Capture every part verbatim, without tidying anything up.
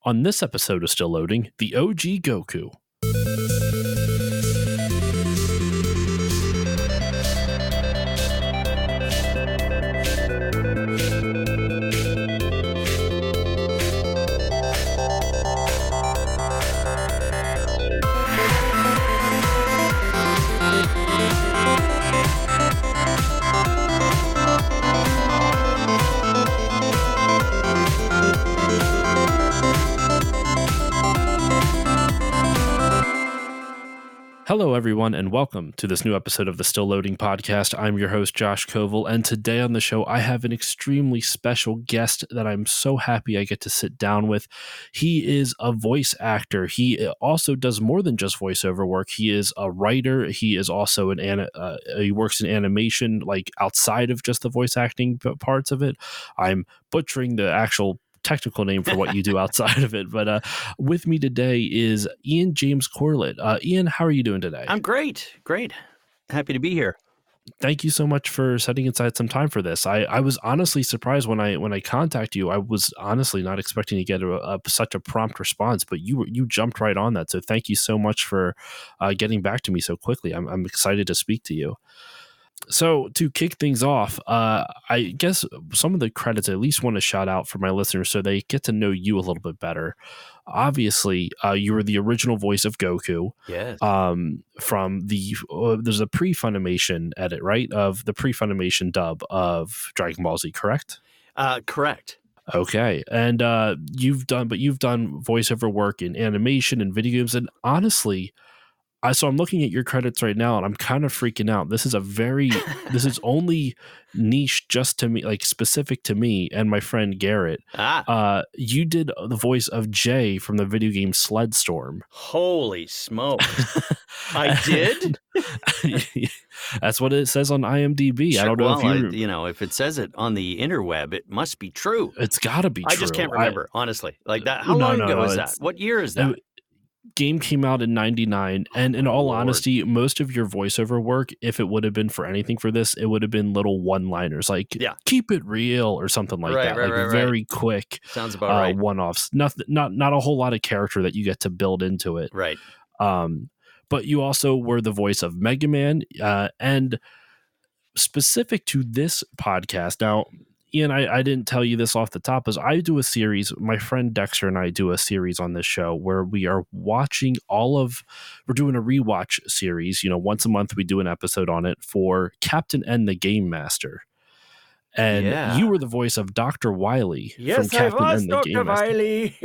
On this episode of Still Loading, the O G Goku. Hello, everyone, and welcome to this new episode of the Still Loading podcast. I'm your host, Josh Koval, and today on the show, I have an extremely special guest that I'm so happy I get to sit down with. He is a voice actor. He also does more than just voiceover work. He is a writer. He is also an, an uh, he works in animation, like outside of just the voice acting parts of it. I'm butchering the actual technical name for what you do outside of it. But uh, with me today is Ian James Corlett. Uh, Ian, how are you doing today? I'm great. Great. Happy to be here. Thank you so much for setting aside some time for this. I, I was honestly surprised when I when I contacted you. I was honestly not expecting to get a, a, such a prompt response, but you you jumped right on that. So thank you so much for uh, getting back to me so quickly. I'm, I'm excited to speak to you. So to kick things off, uh, I guess some of the credits I at least want to shout out for my listeners so they get to know you a little bit better. Obviously, uh, you were the original voice of Goku. Yes. Um, from the uh, there's a pre-Funimation edit, right? Of the pre-Funimation dub of Dragon Ball Z, correct? Uh, correct. Okay, and uh, you've done, but you've done voiceover work in animation and video games, and honestly. I, so I'm looking at your credits right now and I'm kind of freaking out. This is a very, this is only niche just to me, like specific to me and my friend Garrett. Ah. Uh, you did the voice of Jay from the video game Sledstorm. Holy smokes. I did? That's what it says on IMDb. Sure, I don't know well, if you... I, you know, if it says it on the interweb, it must be true. It's got to be true. I just can't remember, I, honestly. Like that. How no, long no, ago no, is that? What year is that? It, game came out in ninety-nine, and in oh, all Lord. honesty, most of your voiceover work, if it would have been for anything for this, it would have been little one-liners like yeah. keep it real or something like right, that, right, like right, very right. quick sounds about uh, right. one-offs. Nothing, not not a whole lot of character that you get to build into it. Right. Um, but you also were the voice of Mega Man, uh, and specific to this podcast now. Ian, I, I didn't tell you this off the top, is I do a series, my friend Dexter and I do a series on this show where we are watching all of, we're doing a rewatch series, you know, once a month we do an episode on it for Captain N the Game Master. And yeah. you were the voice of Doctor Wily yes, from Captain I was N the Doctor Game Wily.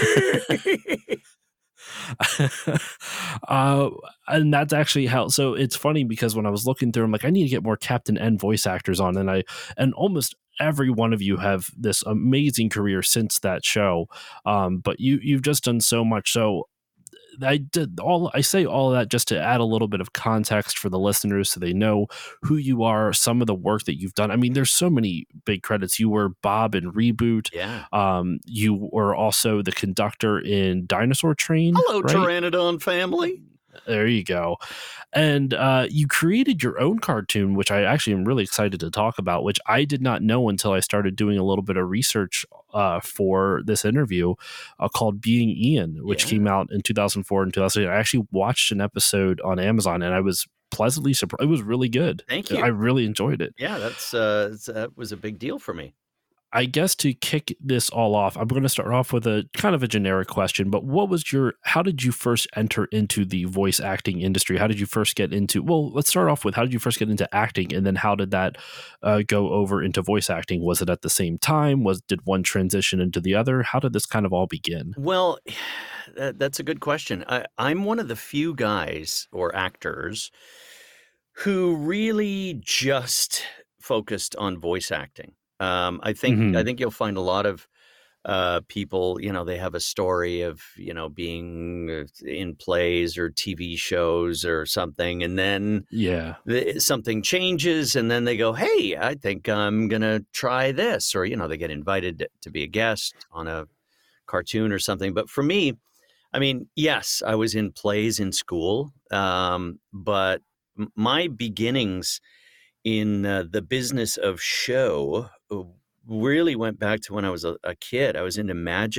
uh, and that's actually how, so it's funny because when I was looking through, I'm like, I need to get more Captain N voice actors on. And I, and almost every one of you have this amazing career since that show. Um, but you, you've just done so much. So I did all, I say all of that just to add a little bit of context for the listeners so they know who you are, some of the work that you've done. I mean, there's so many big credits. You were Bob in Reboot. Yeah. Um, you were also the conductor in Dinosaur Train. Hello, right? Pteranodon family. There you go. And uh, you created your own cartoon, which I actually am really excited to talk about, which I did not know until I started doing a little bit of research uh, for this interview uh, called Being Ian, which yeah. came out in two thousand four and two thousand eight. I actually watched an episode on Amazon and I was pleasantly surprised. It was really good. Thank you. I really enjoyed it. Yeah, that's uh, that was a big deal for me. I guess to kick this all off, I'm going to start off with a kind of a generic question, but what was your, how did you first enter into the voice acting industry? How did you first get into, well, let's start off with how did you first get into acting and then how did that uh, go over into voice acting? Was it at the same time? Was, did one transition into the other? How did this kind of all begin? Well, that, that's a good question. I, I'm one of the few guys or actors who really just focused on voice acting. Um, I think Mm-hmm. I think you'll find a lot of uh, people, you know, they have a story of, you know, being in plays or T V shows or something, and then yeah, the, something changes, and then they go, "Hey, I think I'm gonna try this," or you know, they get invited to be a guest on a cartoon or something. But for me, I mean, yes, I was in plays in school, um, but m- my beginnings in uh, the business of show really went back to when I was a, a kid. I was into magic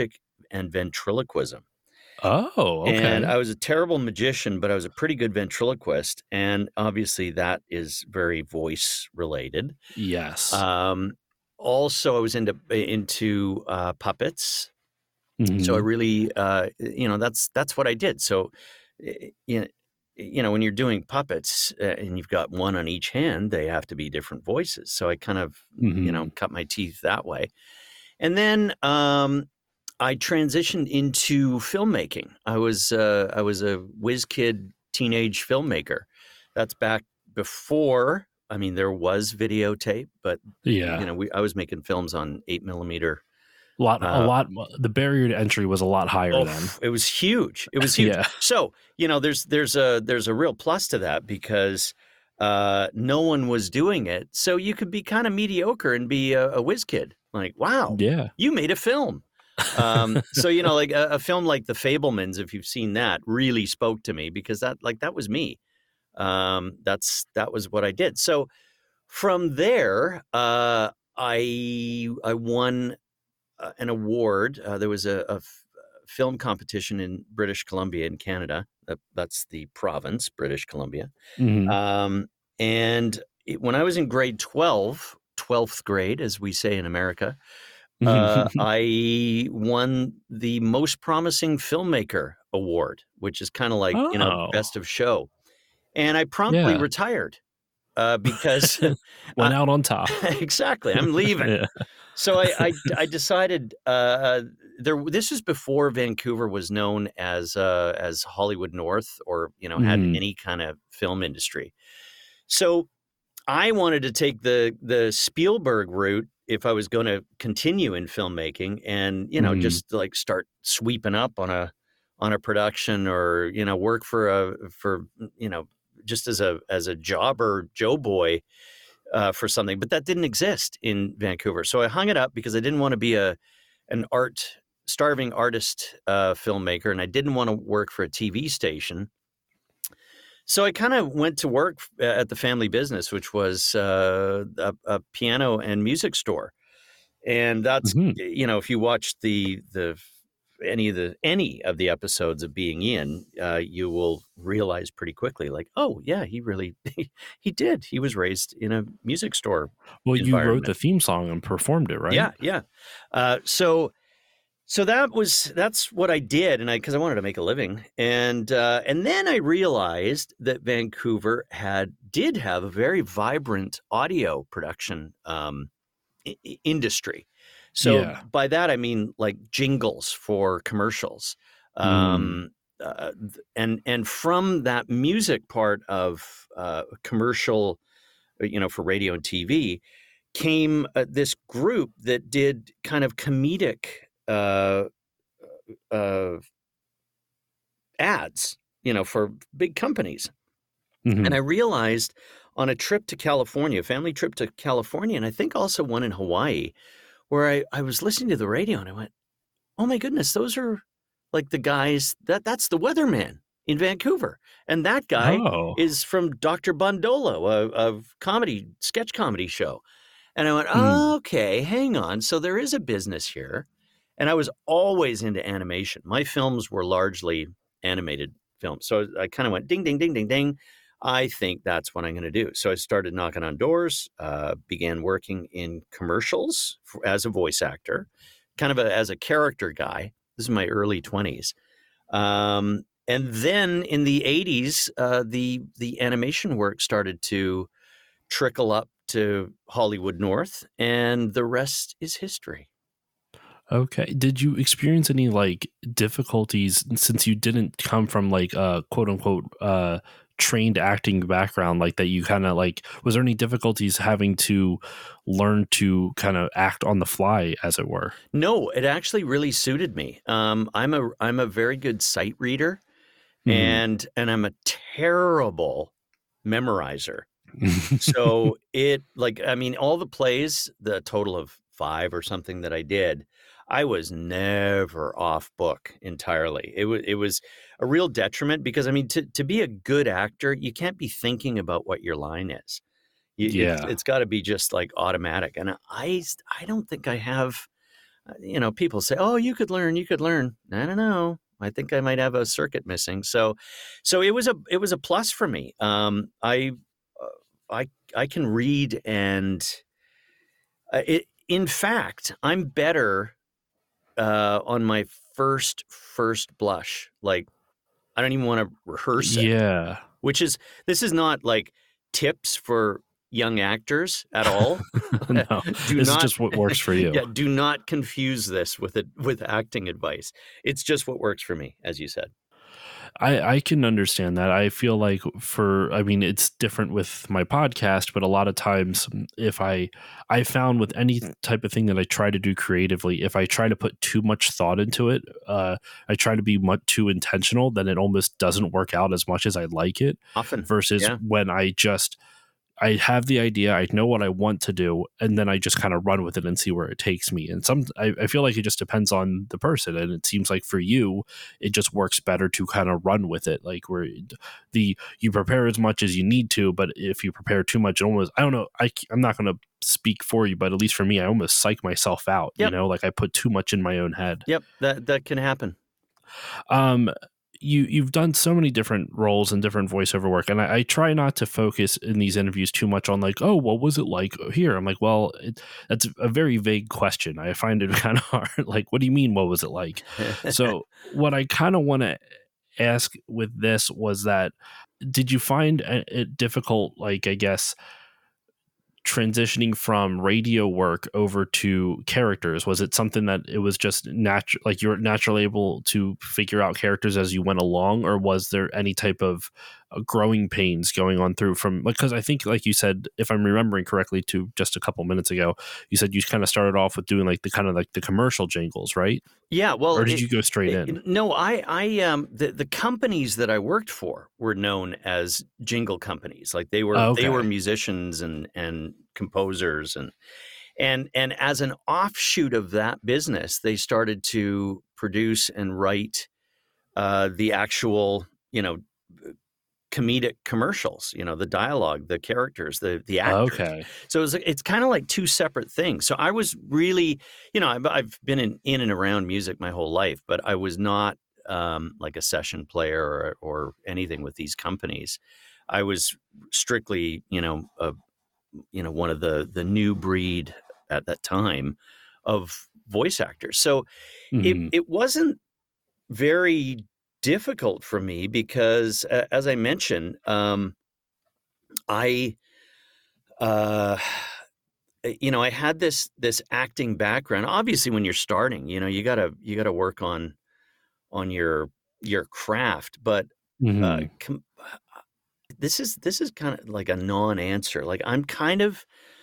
and ventriloquism. Oh, And okay. I was a terrible magician, but I was a pretty good ventriloquist. And obviously, that is very voice related. Yes. Um, also, I was into into uh, puppets. So I Hmm. really, uh, you know, that's that's what I did. So, y- you know, you know, when you're doing puppets uh, and you've got one on each hand, they have to be different voices. So I kind of, you know, Hmm. cut my teeth that way. And then um, I transitioned into filmmaking. I was uh, I was a whiz kid teenage filmmaker. That's back before. I mean, there was videotape, but you Yeah. know, we I was making films on eight millimeter. A lot, a Uh, lot. The barrier to entry was a lot higher oh, then. it was huge. It was huge. Yeah. So you know, there's there's a there's a real plus to that because uh, no one was doing it. So you could be kind of mediocre and be a, a whiz kid. Like, wow, Yeah. you made a film. Um, so you know, like a, a film like The Fablemans, if you've seen that, really spoke to me because that, like, that was me. Um, that's that was what I did. So from there, uh, I I won uh, an award. Uh, there was a, a f- film competition in British Columbia in Canada. That, that's the province, British Columbia. Hmm. Um, and it, when I was in grade twelve, twelfth grade, as we say in America, uh, I won the Most Promising Filmmaker Award, which is kind of like, you know, Oh, best of show. And I promptly yeah. retired uh, because Went uh, out on top. exactly, I'm leaving. Yeah. So I I, I decided uh, there. This is before Vancouver was known as uh, as Hollywood North, or you know, had Hmm. any kind of film industry. So I wanted to take the the Spielberg route if I was going to continue in filmmaking, and you know, Hmm. just like start sweeping up on a on a production, or you know, work for a for you know, just as a as a jobber Joe boy uh, for something. But that didn't exist in Vancouver, so I hung it up because I didn't want to be a an art starving artist uh, filmmaker, and I didn't want to work for a T V station. So I kind of went to work f- at the family business, which was uh, a, a piano and music store. And that's, Hmm. you know, if you watch the the any of the any of the episodes of Being Ian, uh, you will realize pretty quickly, like, oh yeah, he really he, he did. He was raised in a music store Well, you wrote environment. the theme song and performed it, right? Yeah, yeah. Uh, so so that was that's what I did, and I because I wanted to make a living, and uh, and then I realized that Vancouver had did have a very vibrant audio production um, I- I- industry. So Yeah. by that I mean like jingles for commercials, Mm. um, uh, th- and and from that music part of uh, commercial, uh, you know, for radio and T V, came uh, this group that did kind of comedic. Uh, uh, ads, you know, for big companies. And I Hmm. realized on a trip to California, a family trip to California, and I think also one in Hawaii, where I, I was listening to the radio and I went, oh my goodness, those are like the guys that that's the weatherman in Vancouver. And that guy Oh. is from Doctor Bondolo, a, a comedy, sketch comedy show. And I went, Mm. oh, okay, hang on. So there is a business here. And I was always into animation. My films were largely animated films. So I kind of went ding, ding, ding, ding, ding. I think that's what I'm going to do. So I started knocking on doors, uh, began working in commercials for, as a voice actor, kind of a, as a character guy. This is my early twenties. Um, and then in the eighties, uh, the the animation work started to trickle up to Hollywood North, and the rest is history. Okay. Did you experience any like difficulties since you didn't come from like a quote unquote uh trained acting background like that you kind of like was there any difficulties having to learn to kind of act on the fly as it were? No, it actually really suited me. Um, I'm a I'm a very good sight reader, Mhm. and and I'm a terrible memorizer. So it like I mean all the plays, the total of five or something that I did, I was never off book entirely. It was it was a real detriment because I mean to to be a good actor, you can't be thinking about what your line is. You, it's Yeah. it's got to be just like automatic. And I I don't think I have you know, people say, "Oh, you could learn, you could learn." I don't know. I think I might have a circuit missing. So, so it was a it was a plus for me. Um, I uh, I I can read, and uh, it. In fact, I'm better uh, on my first first blush. Like, I don't even want to rehearse it. Yeah. Which is, this is not like tips for young actors at all. No, do this not, is just what works for you. Yeah, do not confuse this with it with acting advice. It's just what works for me, as you said. I, I can understand that. I feel like for, I mean, it's different with my podcast, but a lot of times if I, I found with any type of thing that I try to do creatively, if I try to put too much thought into it, uh, I try to be much too intentional, then it almost doesn't work out as much as I like it. Often. Versus yeah. when I just, I have the idea, I know what I want to do, and then I just kind of run with it and see where it takes me. And some, I, I feel like it just depends on the person. And it seems like for you, it just works better to kind of run with it. Like where the, you prepare as much as you need to, but if you prepare too much, it almost, I don't know, I, I'm not going to speak for you, but at least for me, I almost psych myself out, yep. you know, like I put too much in my own head. Yep. That, that can happen. Um, You, you've done so many different roles and different voiceover work. And I, I try not to focus in these interviews too much on like, oh, what was it like here? I'm like, well, it, that's a very vague question. I find it kind of hard. Like, what do you mean? What was it like? So what I kind of want to ask with this was that, did you find it difficult, like, I guess, transitioning from radio work over to characters? Was it something that it was just natural, like you were naturally able to figure out characters as you went along, or was there any type of uh, growing pains going on through from, because I think, like you said, if I'm remembering correctly to just a couple minutes ago, you said you kind of started off with doing like the kind of like the commercial jingles, right? Yeah. Well, or did it, you go straight it, in? No, I, I, um, the, the companies that I worked for were known as jingle companies. Like they were, Oh, okay. they were musicians and, and composers and, and, and as an offshoot of that business, they started to produce and write, uh, the actual, you know, comedic commercials, you know, the dialogue, the characters, the the actors. Okay. So it's it's kind of like two separate things. So I was really, you know, I've, I've been in, in and around music my whole life, but I was not um, like a session player or, or anything with these companies. I was strictly, you know, a, you know, one of the the new breed at that time of voice actors. So Mm-hmm. it it wasn't very difficult for me because, uh, as I mentioned, um, I, uh, you know, I had this this acting background. Obviously, when you're starting, you know, you gotta you gotta work on on your your craft. But Mm-hmm. uh, com- this is this is kind of like a non-answer. Like I'm kind of,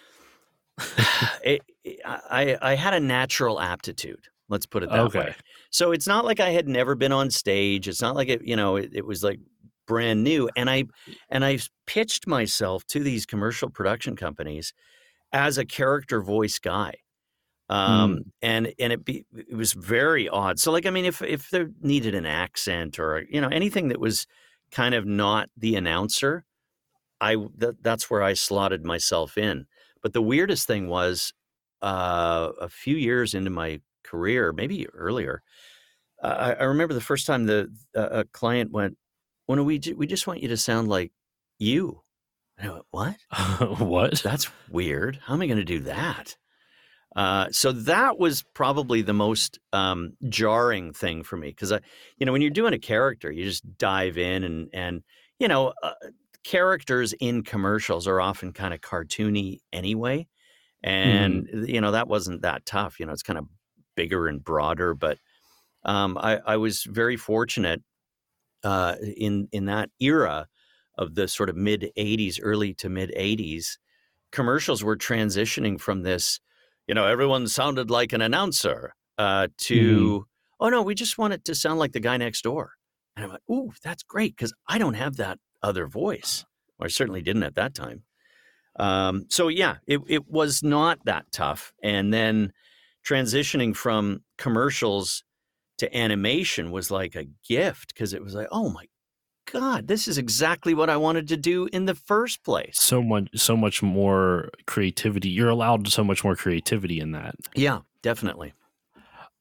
it, I I had a natural aptitude. Let's put it that Okay. way. So it's not like I had never been on stage. It's not like it, you know, it, it was like brand new. And I, and I pitched myself to these commercial production companies as a character voice guy. Um, mm. and, and it be, it was very odd. So like, I mean, if, if there needed an accent or, you know, anything that was kind of not the announcer, I, th- that's where I slotted myself in. But the weirdest thing was, uh, a few years into my career, maybe earlier, uh, I, I remember the first time the uh, a client went, "Well, no, we ju- we just want you to sound like you." And I went, "What? What? That's weird. How am I going to do that?" Uh, so that was probably the most um, jarring thing for me because I, you know, when you're doing a character, you just dive in and and you know, uh, characters in commercials are often kind of cartoony anyway, and mm-hmm. you know that wasn't that tough. You know, it's kind of bigger and broader, but um, I, I was very fortunate uh, in in that era of the sort of mid eighties, early to mid eighties, commercials were transitioning from this, you know, everyone sounded like an announcer uh, to, mm-hmm. oh no, we just want it to sound like the guy next door. And I'm like, ooh, that's great because I don't have that other voice. Or I certainly didn't at that time. Um, so yeah, it, it was not that tough. And then transitioning from commercials to animation was like a gift because it was like, oh my God, this is exactly what I wanted to do in the first place. So much, so much more creativity. You're allowed so much more creativity in that. Yeah, definitely.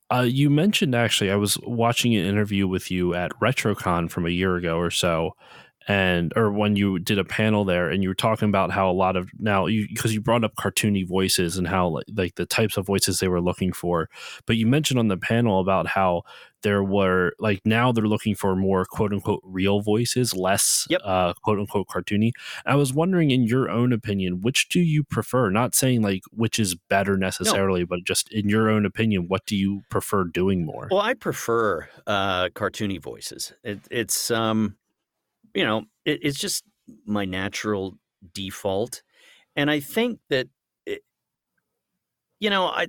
Uh, you mentioned actually, I was watching an interview with you at RetroCon from a year ago or so, and or when you did a panel there, and you were talking about how a lot of now you because you brought up cartoony voices and how like, like the types of voices they were looking for, but you mentioned on the panel about how there were like now they're looking for more quote unquote real voices, less Yep. uh, quote unquote cartoony. I was wondering, in your own opinion, which do you prefer? Not saying like which is better necessarily, No. but just in your own opinion, what do you prefer doing more? Well, I prefer uh, cartoony voices. It, it's um, you know, it, it's just my natural default, and I think that it, you know, I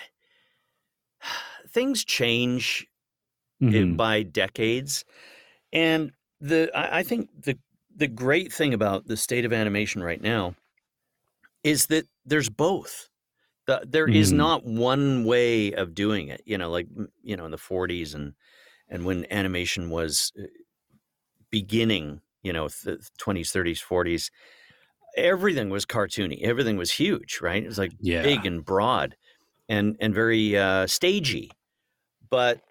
things change it, Mm-hmm. by decades, and the I, I think the the great thing about the state of animation right now is that there's both. The, there is Mm-hmm. not one way of doing it. You know, like you know, in the forties and and when animation was uh, beginning, you know, th- twenties, thirties, forties, everything was cartoony. Everything was huge, right? It was like Yeah. big and broad and and very uh, stagey. But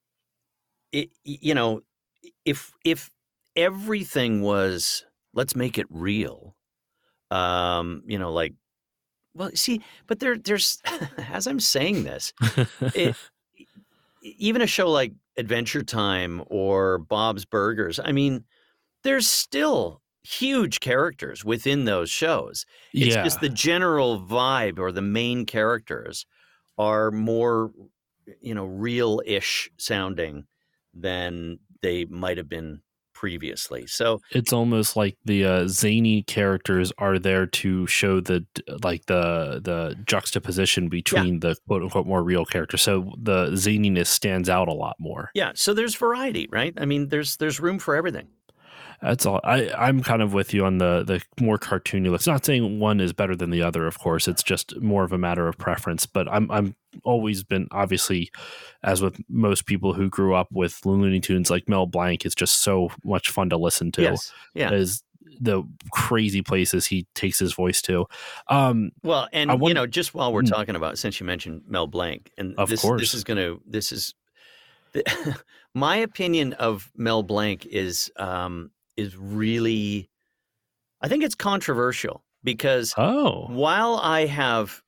it, you know, if if everything was let's make it real, um, you know, like well, see, but there there's as I'm saying this, it e- even a show like Adventure Time or Bob's Burgers, I mean, there's still huge characters within those shows. It's just Yeah. the general vibe or the main characters are more, you know, real-ish sounding than they might have been previously. So, It's almost like the uh, zany characters are there to show the like the the juxtaposition yeah, between the quote unquote more real characters. So the zaniness stands out a lot more. yeah. So there's variety, right? I mean, there's there's room for everything. That's all. I I'm kind of with you on the the more cartoony looks. Not saying one is better than the other, of course. It's just more of a matter of preference. But I'm I'm always been obviously, as with most people who grew up with Looney Tunes, like Mel Blanc is just so much fun to listen to. Yes. Yeah. Is the crazy places he takes his voice to. Um, Well, I and you want, know, just while we're mm, talking about, since you mentioned Mel Blanc, and of this this course, is going to this is the, my opinion of Mel Blanc is um, is really, I think it's controversial because oh, while I have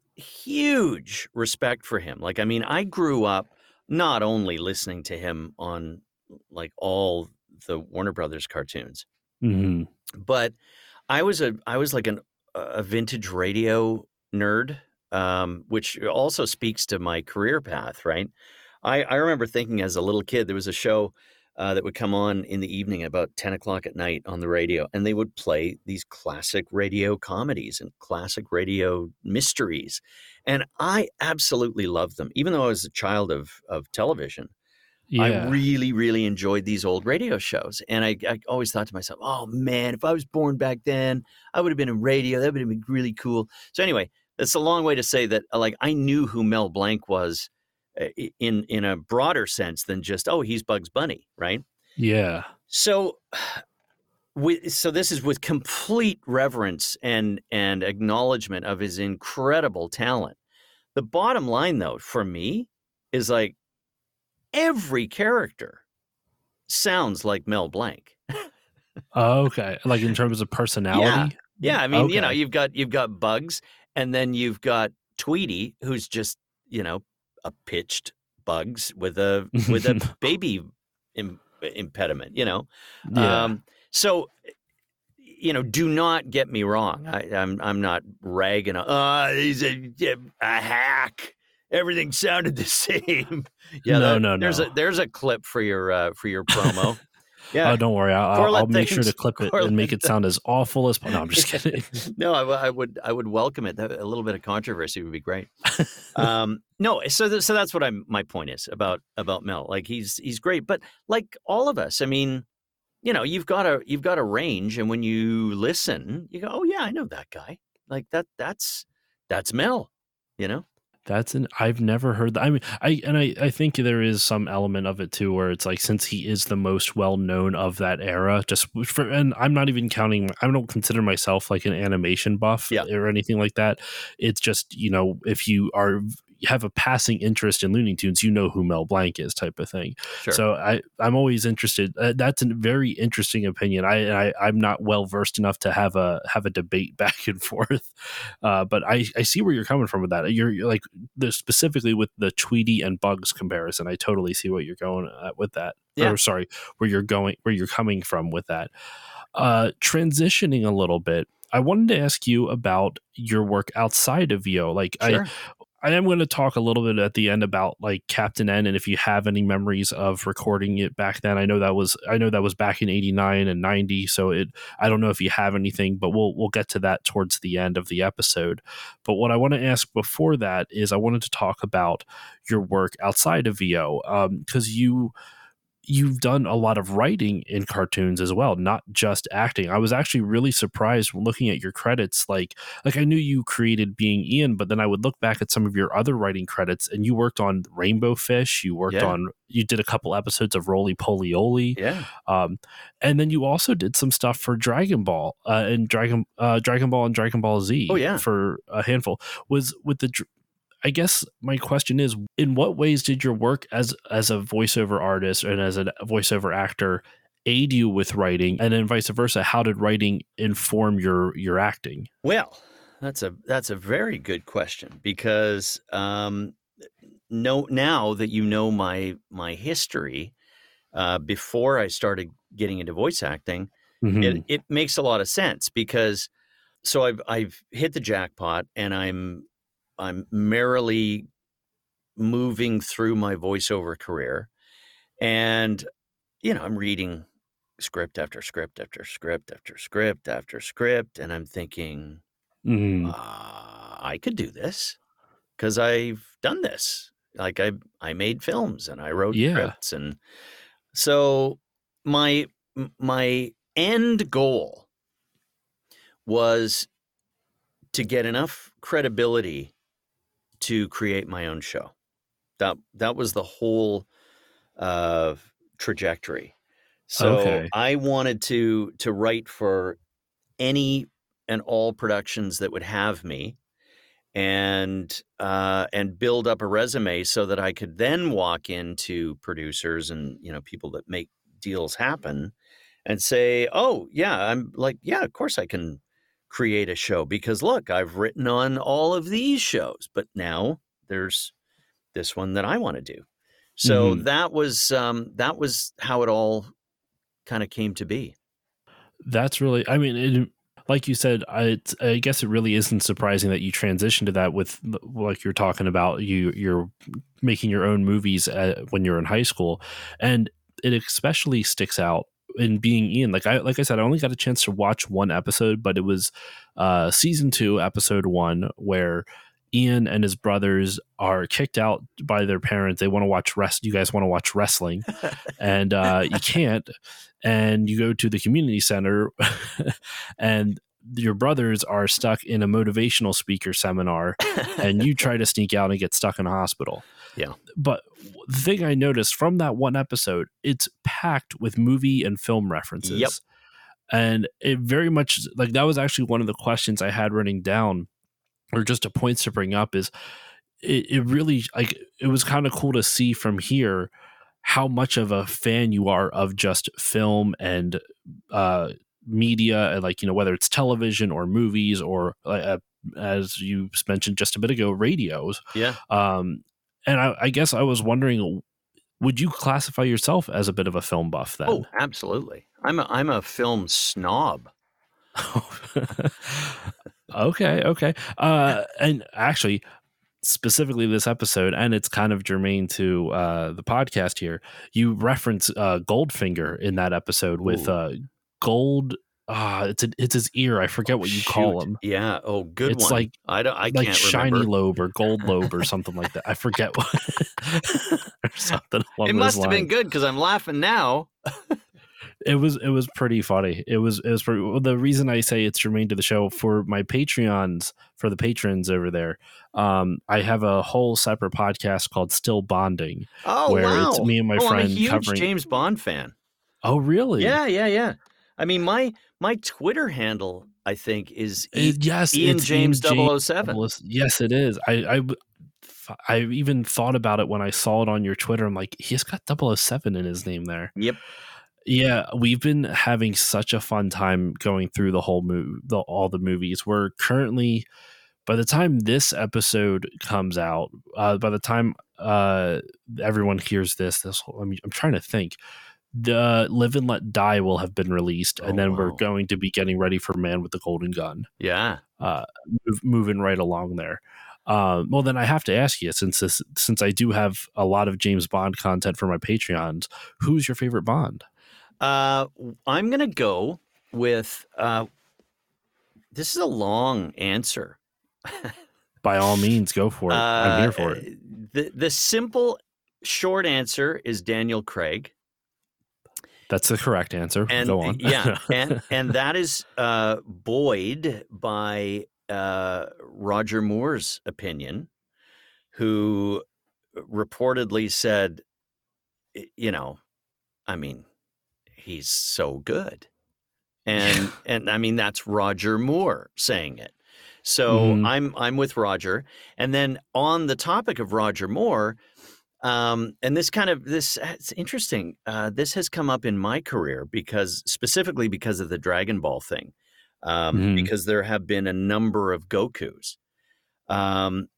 huge respect for him, like I mean, I grew up not only listening to him on like all the Warner Brothers cartoons, mhm. but I was a I was like an a vintage radio nerd, um, which also speaks to my career path, right? I, I remember thinking as a little kid, there was a show uh, that would come on in the evening about ten o'clock at night on the radio, and they would play these classic radio comedies and classic radio mysteries. And I absolutely loved them, even though I was a child of, of television. I Yeah. really, really enjoyed these old radio shows. And I, I always thought to myself, oh man, if I was born back then, I would have been in radio. That would have been really cool. So anyway, that's a long way to say that like I knew who Mel Blanc was uh, in in a broader sense than just, oh, he's Bugs Bunny, right? Yeah. So with, so this is with complete reverence and and acknowledgement of his incredible talent. The bottom line though, for me, is like every character sounds like Mel Blanc. Oh, okay. Like in terms of Yeah. personality? Yeah, I mean, you know, Okay. you've got you've got Bugs, and then you've got Tweety, who's just, you know, a pitched Bugs with a with a baby Im- impediment, you know. Yeah. Um, so you know, do not get me wrong. I, I'm I'm not ragging on. Uh, he's a, a hack. Everything sounded the same. Yeah, No, that, no, there's a no. there's a clip for your uh, for your promo. Oh, Yeah, don't worry. I'll, I'll I'll correlate make sure to things. clip it and make Correlate. it sound as awful as possible. No, I'm just kidding. No, I, w- I would I would welcome it. That- A little bit of controversy would be great. Um, no, so th- so that's what I'm. My point is about about Mel. Like he's he's great, but like all of us, I mean, you know, you've got a you've got a range, and when you listen, you go, oh yeah, I know that guy. Like that that's that's Mel. You know. That's an I've never heard that. I mean, I and I I think there is some element of it too, where it's like since he is the most well known of that era, just for and I'm not even counting. I don't consider myself like an animation buff Yeah. or anything like that. It's just you know if you are have a passing interest in Looney Tunes, you know who Mel Blanc is, type of thing. Sure. So I, I'm always interested. Uh, that's a very interesting opinion. I, I I'm not well versed enough to have a have a debate back and forth, uh, but I, I see where you're coming from with that. You're, you're like the, specifically with the Tweety and Bugs comparison. I totally see what you're going at with that. Yeah. Or sorry, where you're going, where you're coming from with that. Uh, transitioning a little bit, I wanted to ask you about your work outside of V O. Like Sure. I. I am going to talk a little bit at the end about like Captain N, and if you have any memories of recording it back then. I know that was I know that was back in eighty-nine and ninety, so it I don't know if you have anything, but we'll we'll get to that towards the end of the episode. But what I want to ask before that is I wanted to talk about your work outside of V O, um, because you you've done a lot of writing in cartoons as well, not just acting. I was actually really surprised when looking at your credits. Like, like I knew you created Being Ian, but then I would look back at some of your other writing credits, and you worked on Rainbow Fish. You worked Yeah. on, you did a couple episodes of Roly Poly Oly. Yeah. Um, and then you also did some stuff for Dragon Ball uh, and Dragon, uh, Dragon Ball and Dragon Ball Z. Oh, yeah. For a handful. Was with the dr- I guess my question is, in what ways did your work as as a voiceover artist and as a voiceover actor aid you with writing, and then vice versa? How did writing inform your your acting? Well, that's a that's a very good question, because um, no, now that you know my my history, uh, before I started getting into voice acting, Mm-hmm. it, it makes a lot of sense, because so I've I've hit the jackpot, and I'm I'm merrily moving through my voiceover career, and you know I'm reading script after script after script after script after script, and I'm thinking, Mm-hmm. uh, I could do this because I've done this. Like I I made films and I wrote Yeah. scripts, and so my my end goal was to get enough credibility to create my own show. That that was the whole uh, trajectory. So Okay. I wanted to to write for any and all productions that would have me, and uh, and build up a resume so that I could then walk into producers and you know people that make deals happen and say, oh yeah, I'm like, yeah, of course I can create a show, because look, I've written on all of these shows, but now there's this one that I want to do. So Mm-hmm. that was um, that was how it all kind of came to be. That's really, I mean, it, like you said, I, it's, I guess it really isn't surprising that you transitioned to that with, like you're talking about, you you're making your own movies uh, when you're in high school, and it especially sticks out in Being Ian. Like I like I said, I only got a chance to watch one episode, but it was uh, season two, episode one, where Ian and his brothers are kicked out by their parents. They want to watch rest. You guys want to watch wrestling, and uh, you can't. And you go to the community center, and your brothers are stuck in a motivational speaker seminar, and you try to sneak out and get stuck in a hospital. Yeah. But the thing I noticed from that one episode, it's packed with movie and film references. Yep. And it very much, like, that was actually one of the questions I had written down, or just a points to bring up, is it, it really, like, it was kind of cool to see from here how much of a fan you are of just film and uh, media, and, like, you know, whether it's television or movies or, uh, as you mentioned just a bit ago, radios. Yeah. Um, and I, I guess I was wondering, would you classify yourself as a bit of a film buff then? Oh, absolutely. I'm a, I'm a film snob. okay, okay. Uh, and actually, specifically this episode, and it's kind of germane to uh, the podcast here, you reference uh, Goldfinger in that episode with Ooh. uh, Gold. Ah, it's a, it's his ear. I forget Oh, what you shoot. call him. Yeah. Oh, good It's one. like I don't. I like can't shiny remember. lobe or gold lobe or something like that. I forget what or something along It those must have been lines. good because I'm laughing now. It was it was pretty funny. It was it was pretty, well, the reason I say it's germane to the show, for my Patreons, for the patrons over there, um, I have a whole separate podcast called Still Bonding, Oh, where wow. it's me and my oh, friend I'm a huge covering. James Bond fan. Oh, really? Yeah, yeah, yeah. I mean, my my Twitter handle, I think, is e- It- yes, Ian it's James Ian double oh seven. James. Yes, it is. I, I I even thought about it when I saw it on your Twitter. I'm like, he's got double oh seven in his name there. Yep. Yeah, we've been having such a fun time going through the whole movie, the, all the movies. We're currently, by the time this episode comes out, uh, by the time uh, everyone hears this, this whole, I mean, I'm trying to think. The Live and Let Die will have been released, and Oh, then wow. we're going to be getting ready for Man with the Golden Gun. Yeah. Uh, move, moving right along there. Uh, well, then I have to ask you, since this, since I do have a lot of James Bond content for my Patreons, who's your favorite Bond? Uh, I'm going to go with, uh, this is a long answer. By all means, go for it. Uh, I'm here for it. The, the simple short answer is Daniel Craig. That's the correct answer. And go on. yeah, and, and that is uh, buoyed by uh, Roger Moore's opinion, who reportedly said, you know, I mean, he's so good. And and I mean, that's Roger Moore saying it. So Mhm. I'm I'm with Roger. And then on the topic of Roger Moore, um, and this kind of this it's interesting. Uh, this has come up in my career because specifically because of the Dragon Ball thing, um, Mhm. because there have been a number of Gokus. Um,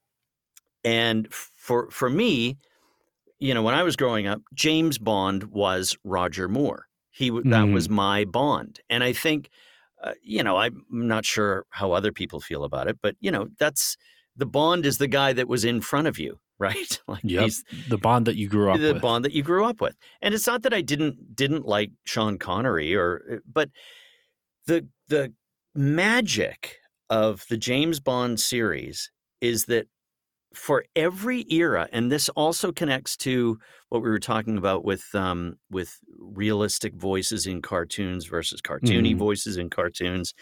and for for me, you know, when I was growing up, James Bond was Roger Moore. He w- that Mhm. was my Bond, and I think, uh, you know, I'm not sure how other people feel about it, but you know, that's the Bond is the guy that was in front of you, right? Like Yep. he's The Bond that you grew up the with. Bond that you grew up with, and it's not that I didn't didn't like Sean Connery or, but the the magic of the James Bond series is that for every era, and this also connects to what we were talking about with um, with realistic voices in cartoons versus cartoony Mhm. voices in cartoons.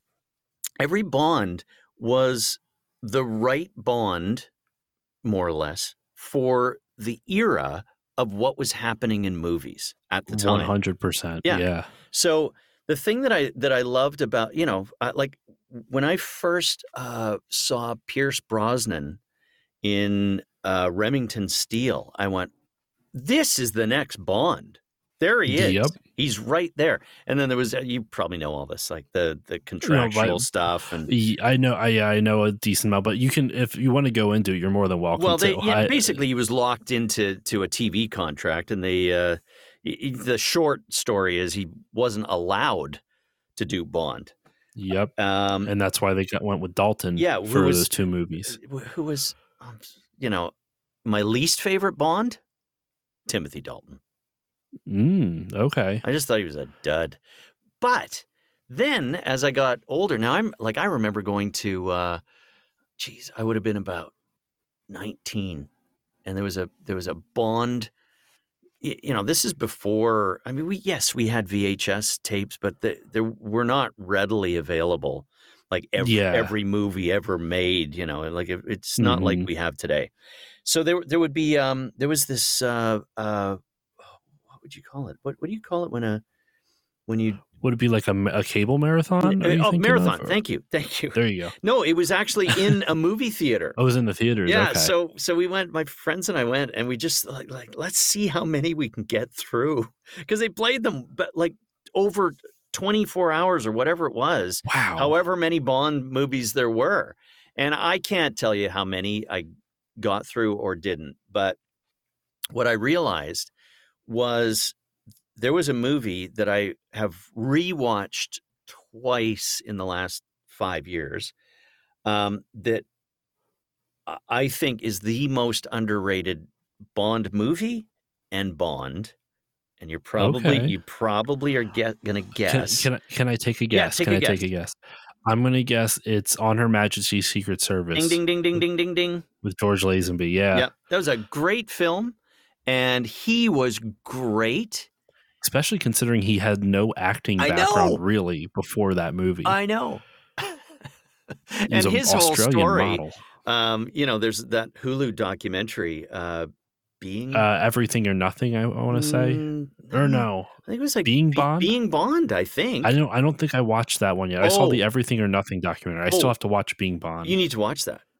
Every Bond was the right Bond, more or less, for the era of what was happening in movies at the time. one hundred percent. Yeah. Yeah. So the thing that I that I loved about, you know, uh, like when I first uh, saw Pierce Brosnan in uh, Remington Steele, I went, this is the next Bond. There he is. Yep. He's right there. And then there was, uh, you probably know all this, like the the You know, contractual right- stuff. And Y- I know. I yeah, I know a decent amount, but you can, if you want to go into it, you're more than welcome well, they, to. yeah, I- basically he was locked into to a T V contract, and they uh, y- y- the short story is he wasn't allowed to do Bond. Yep. Um, And that's why they got, went with Dalton. Yeah, who for was- those two movies. who was, um, you know, my least favorite Bond? Timothy Dalton. Mm, okay. I just thought he was a dud. But then as I got older, now I'm like, I remember going to, uh, geez, I would have been about nineteen. And there was a, there was a Bond, y- you know, this is before, I mean, we, yes, we had V H S tapes, but they, they were not readily available. Like every, Yeah. every movie ever made, you know, like it, it's not like Mhm. we have today. So there, there would be, um, there was this, uh, uh, what would you call it? What, what do you call it when a, when you, Would it be like a, ma- a cable marathon? Are you oh, thinking marathon. of? Or- Thank you. Thank you. There you go. No, it was actually in a movie theater. I was in the theaters. Yeah, Okay. so so we went, my friends and I went, and we just like like let's see how many we can get through, because they played them, but like over twenty-four hours or whatever it was, Wow. however many Bond movies there were, and I can't tell you how many I got through or didn't. But what I realized was there was a movie that I have rewatched twice in the last five years um, that I think is the most underrated Bond movie and Bond. And you're probably Okay. you probably are get, gonna Can, guess. can, I, can I take a Yeah, guess? take can a I guess. take a guess? I'm going to guess it's On Her Majesty's Secret Service Ding ding ding ding ding ding ding. with George Lazenby. Yeah. Yep, that was a great film, and he was great. Especially considering he had no acting I background know. really before that movie. I know. He's And an his whole Australian story, model. um, you know, there's that Hulu documentary, uh, being Uh, Everything or Nothing, I, I want to say. Mm, Or no. I think it was like Being Be- Bond? Being Bond, I think. I don't I don't think I watched that one yet. I saw the Oh. Everything or Nothing documentary. I Oh. still have to watch Being Bond. You need to watch that.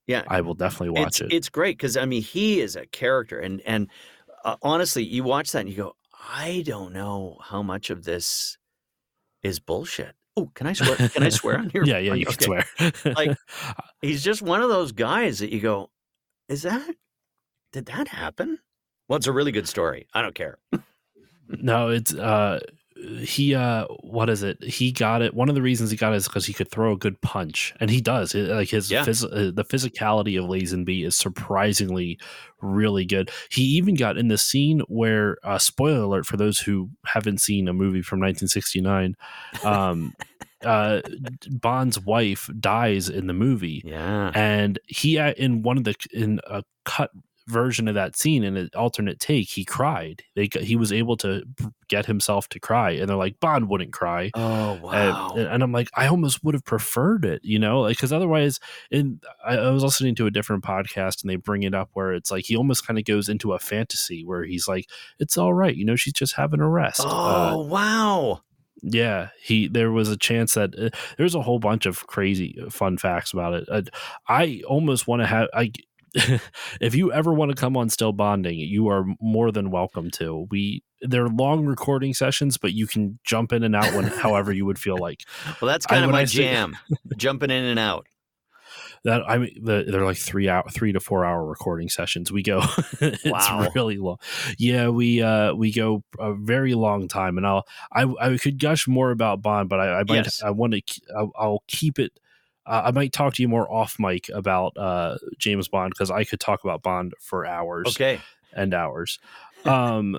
Yeah, I will definitely it's watch it. it's great because I mean he is a character, and and uh, honestly, you watch that and you go, I don't know how much of this is bullshit. Oh, can I swear? Can I swear on here? Yeah, yeah, you can Okay, swear. like he's just one of those guys that you go, is that did that happen? Well, it's a really good story. I don't care. No, it's uh he uh what is it? He got it. One of the reasons he got it is because he could throw a good punch, and he does. It, like his Yeah. phys- uh, the physicality of Lazenby is surprisingly really good. He even got in the scene where uh, spoiler alert for those who haven't seen a movie from nineteen sixty-nine. Um, uh, Bond's wife dies in the movie, Yeah. and he uh, in one of the in a cut version of that scene in an alternate take, he cried. They he was able to get himself to cry, and they're like, Bond wouldn't cry. Oh, And, wow. and I'm like, I almost would have preferred it, you know, like because otherwise, in I, I was listening to a different podcast and they bring it up where it's like he almost kind of goes into a fantasy where he's like, it's all right, you know, she's just having a rest. Uh, Oh, wow. yeah, he there was a chance that uh, there's a whole bunch of crazy uh, fun facts about it. Uh, I almost want to have I. If you ever want to come on Still Bonding, you are more than welcome to. We they're long recording sessions, but you can jump in and out when however you would feel like. Well, that's I, kind of when my I say jam, jumping in and out. that, I mean, the, they're like three hour, three to four hour recording sessions. We go, it's Wow. really long. Yeah, we uh, we go a very long time, and I'll I I could gush more about Bond, but I, I might Yes. I want to I'll, I'll keep it. Uh, I might talk to you more off mic about uh, James Bond because I could talk about Bond for hours Okay. and hours. Um,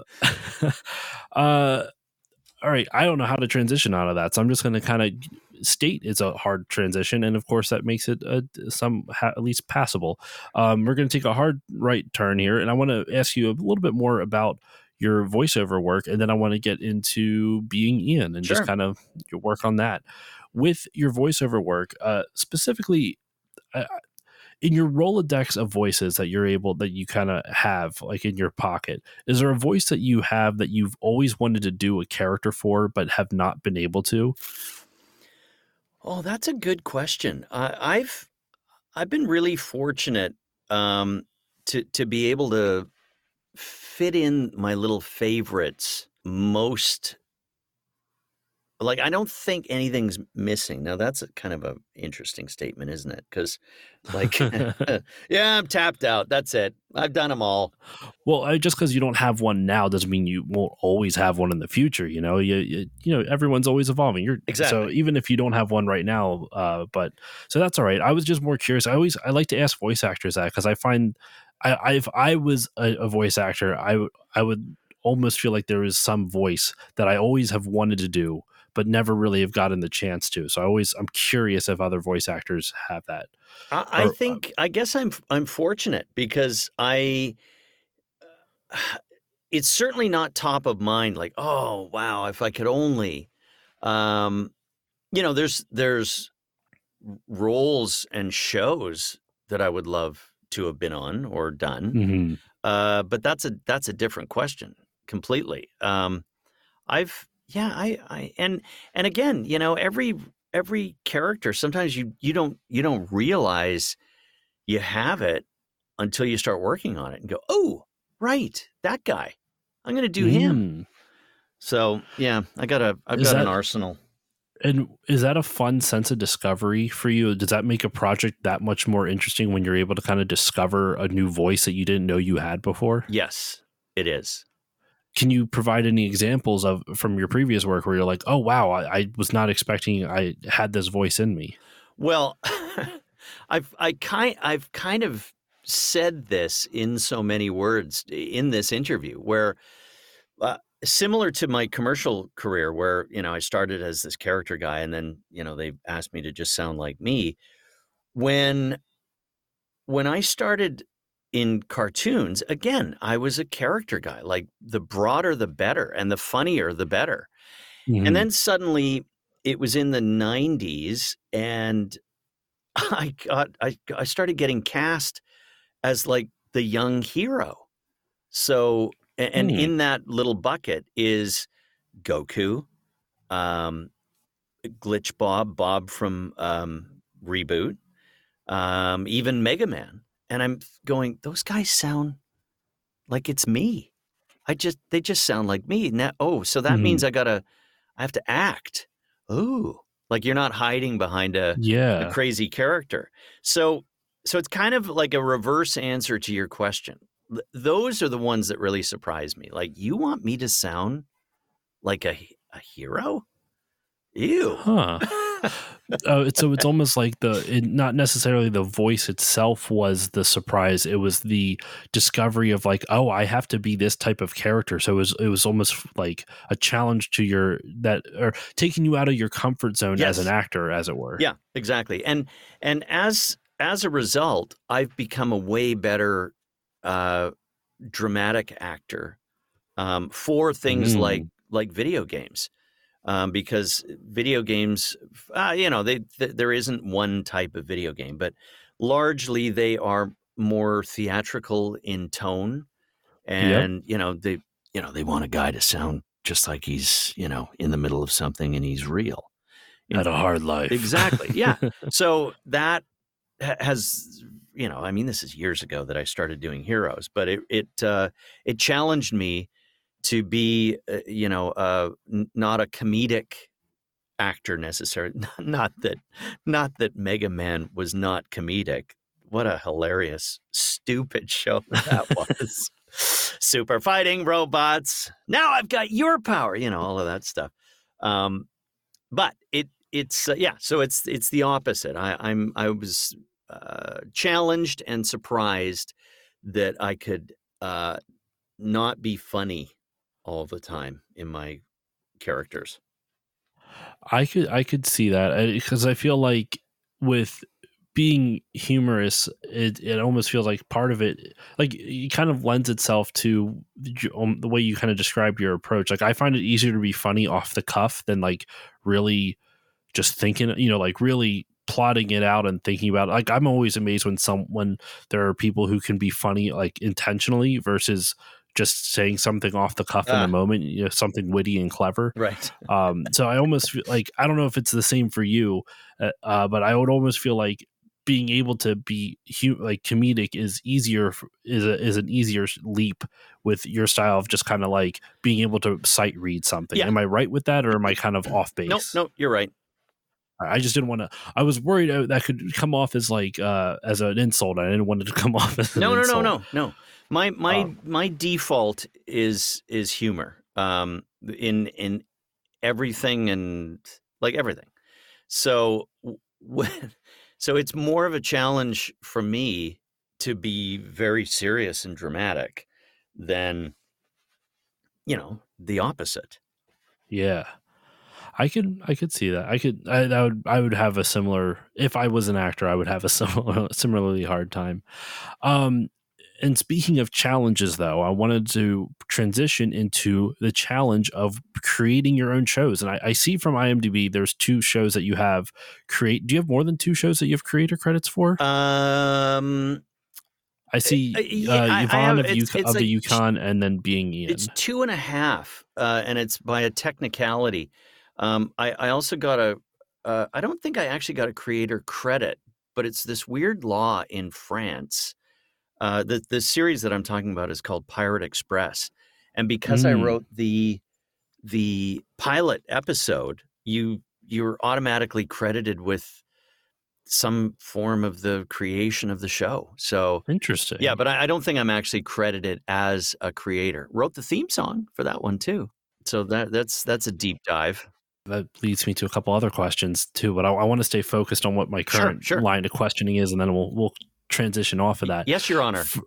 uh, all right, I don't know how to transition out of that, so I'm just going to kind of state it's a hard transition, and of course that makes it uh, some ha- at least passable. Um, we're going to take a hard right turn here, and I want to ask you a little bit more about your voiceover work, and then I want to get into being Ian and Sure. just kind of your work on that. With your voiceover work, uh, specifically uh, in your Rolodex of voices that you're able that you kind of have like in your pocket, is there a voice that you have that you've always wanted to do a character for but have not been able to? Oh, that's a good question. Uh, I've I've been really fortunate um, to to be able to fit in my little favorites most. Like, I don't think anything's missing. Now, that's a kind of a interesting statement, isn't it? Because, like, yeah, I'm tapped out. That's it. I've done them all. Well, I, just because you don't have one now doesn't mean you won't always have one in the future. You know, you you, you know everyone's always evolving. You're so Exactly. even if you don't have one right now, uh, but so that's all right. I was just more curious. I always I like to ask voice actors that because I find I, I if I was a, a voice actor, I would I would almost feel like there is some voice that I always have wanted to do, but never really have gotten the chance to. So I always I'm curious if other voice actors have that. I, I Or uh, think I guess I'm I'm fortunate because I it's certainly not top of mind. Like, oh wow, if I could only, um, you know, there's there's roles and shows that I would love to have been on or done. mhm. Uh, but that's a that's a different question completely. Um, I've yeah, I I and and again, you know, every every character sometimes you you don't you don't realize you have it until you start working on it and go, "Oh, right, that guy. I'm going to do him." Mm. So, yeah, I got a I've Is got an that arsenal. And is that a fun sense of discovery for you? Does that make a project that much more interesting when you're able to kind of discover a new voice that you didn't know you had before? Yes, it is. Can you provide any examples of from your previous work where you're like, oh wow, I, I was not expecting I had this voice in me? Well, I've I kind I've kind of said this in so many words in this interview where uh, similar to my commercial career where, you know, I started as this character guy and then, you know, they asked me to just sound like me. When when I started in cartoons, again, I was a character guy. Like the broader the better and the funnier the better. And Mhm. then suddenly it was in the nineties and I got I I started getting cast as like the young hero. So a- and Hmm. in that little bucket is Goku, um, Glitch Bob, Bob from um, Reboot, um, even Mega Man. And I'm going, those guys sound like it's me. I just, they just sound like me. Now, oh, so that Mhm. means I gotta, I have to act. Ooh, like you're not hiding behind a, a Yeah. crazy character. So, so it's kind of like a reverse answer to your question. Th- Those are the ones that really surprise me. Like, you want me to sound like a, a hero? Ew. Huh. Oh, it's so it's almost like the it, not necessarily the voice itself was the surprise. It was the discovery of like, oh, I have to be this type of character. So it was it was almost like a challenge to your that or taking you out of your comfort zone as an Yes. actor, as it were. Yeah, exactly. And and as as a result, I've become a way better uh, dramatic actor um, for things like Mm. like video games, um, because video games, uh, you know, they th- there isn't one type of video game, but largely they are more theatrical in tone, Yep. and you know they you know they want a guy to sound just like he's you know in the middle of something and he's real. Had a hard life. Exactly. Yeah. So that ha- has, you know, I mean, this is years ago that I started doing Heroes, but it it uh, it challenged me to be, uh, you know, uh, n- not a comedic actor necessarily. Not that, not that Mega Man was not comedic. What a hilarious, stupid show that was. Super fighting robots. Now I've got your power. You know, all of that stuff. Um, but it it's uh, yeah, so it's it's the opposite. I, I'm I was uh, challenged and surprised that I could uh, not be funny all the time in my characters. I could I could see that because I feel like with being humorous, it it almost feels like part of it, like it kind of lends itself to the um, the way you kind of describe your approach. Like I find it easier to be funny off the cuff than like really just thinking, you know, like really plotting it out and thinking about it. Like I'm always amazed when some when there are people who can be funny like intentionally versus just saying something off the cuff in the Ah, moment, you know, something witty and clever. right. Um, so I almost feel like I don't know if it's the same for you, uh, uh, but I would almost feel like being able to be hu- like comedic is easier f- is a, is an easier leap with your style of just kind of like being able to sight read something. Yeah. Am I right with that, or am I kind of off No, base? no, you're right. I just didn't want to. I was worried uh, that could come off as like uh, as an insult. I didn't want it to come off as an No, no, no, insult. no, no. My my Um, my default is is humor. Um, in in everything and like everything. So when, so it's more of a challenge for me to be very serious and dramatic than, you know, the opposite. yeah. I could I could see that. I could I, I would I would have a similar if I was an actor, I would have a similar similarly hard time. Um and speaking of challenges though, I wanted to transition into the challenge of creating your own shows. And I, I see from IMDb there's two shows that you have create do you have more than two shows that you have creator credits for? Um, I uh, see yeah, uh I, I Yvonne have, of it's, Yukon, it's of the like, t- Yukon and then being it's Ian. two and a half, uh, and it's by a technicality. Um, I, I also got a, uh, I don't think I actually got a creator credit, but it's this weird law in France. Uh, the the series that I'm talking about is called Pirate Express, and because I Mm, wrote the the pilot episode, you you're automatically credited with some form of the creation of the show. So yeah, interesting. but I, I don't think I'm actually credited as a creator. Wrote the theme song for that one too. So that that's that's a deep dive. That leads me to a couple other questions too, but I, I want to stay focused on what my Sure, current sure. line of questioning is, and then we'll we'll transition off of Y- that. yes, Your Honor. For,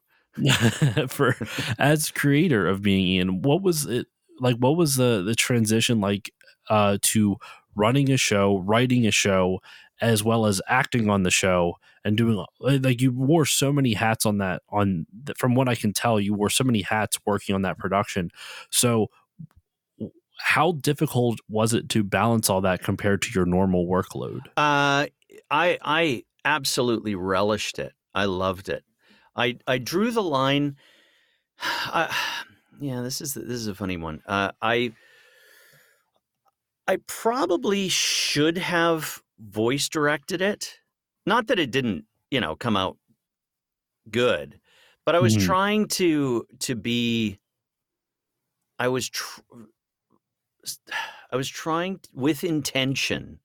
for as creator of being Ian, what was it like? What was the the transition like uh, to running a show, writing a show, as well as acting on the show and doing like you wore so many hats on that on from what I can tell, you wore so many hats working on that production. So how difficult was it to balance all that compared to your normal workload? Uh, I I absolutely relished it. I loved it. I I drew the line. I, yeah, this is this is a funny one. Uh, I I probably should have voice directed it. Not that it didn't you know, come out good. But I was Mhm. trying to to be. I was. Tr- I was trying with intention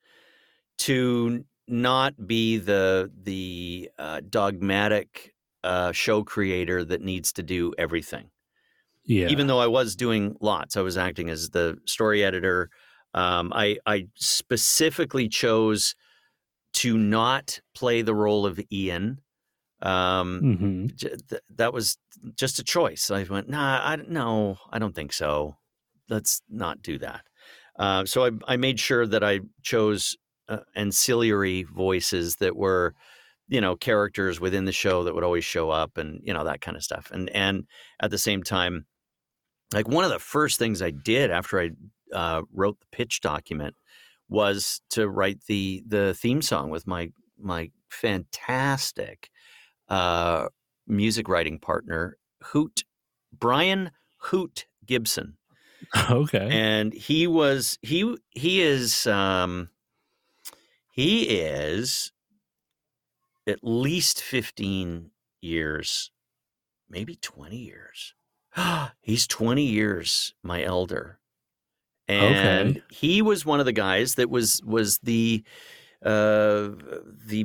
to not be the the uh, dogmatic uh, show creator that needs to do everything. Yeah. Even though I was doing lots, I was acting as the story editor. Um, I I specifically chose to not play the role of Ian. Um, Mhm. j- th- that was just a choice. I went, nah, I no, I don't think so. Let's not do that. Uh, so I, I made sure that I chose uh, ancillary voices that were, you know, characters within the show that would always show up, and you know that kind of stuff. And and at the same time, like one of the first things I did after I uh, wrote the pitch document was to write the the theme song with my my fantastic uh, music writing partner, Hoot Brian Hoot Gibson. Okay. And he was he he is um, he is at least fifteen years, maybe twenty years. He's twenty years my elder. Okay. And he was one of the guys that was was the uh, the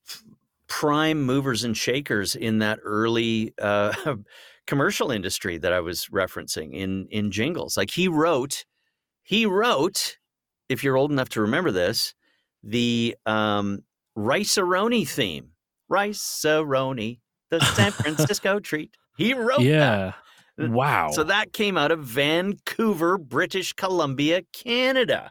prime movers and shakers in that early uh, commercial industry that I was referencing in in jingles. Like he wrote, he wrote, if you're old enough to remember this, the um, Rice-A-Roni theme. Rice-A-Roni, the San Francisco treat. He wrote that. Yeah. So Wow. that came out of Vancouver, British Columbia, Canada,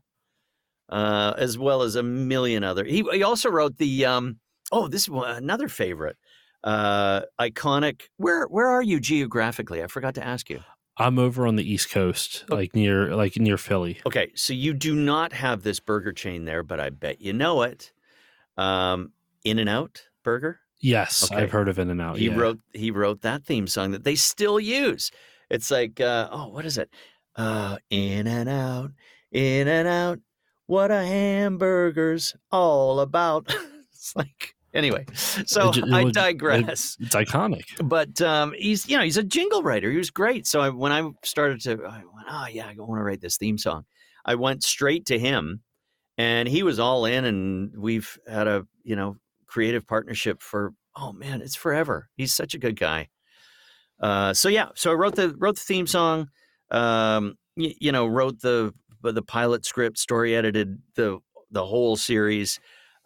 uh, as well as a million other. He, he also wrote the um, oh, this is another favorite, uh, iconic. Where where are you geographically? I forgot to ask you. I'm over on the East Coast, O- like near like near Philly. Okay, so you do not have this burger chain there, but I bet you know it. Um, In-N-Out Burger. Yes, I've Okay, heard of In-N-Out, he yeah. wrote he wrote that theme song that they still use. It's like uh, oh, what is it? Uh, in and out, in and out. What a hamburger's all about. It's like anyway. It So ju it I would it digress. it's iconic. But um, he's you know he's a jingle writer. He was great. So I, when I started to, I went, oh yeah, I want to write this theme song. I went straight to him, and he was all in, and we've had a you know creative partnership for oh man, it's forever. He's such a good guy. Uh, so yeah, so I wrote the wrote the theme song. Um, you, you know, wrote the the pilot script, story edited the the whole series,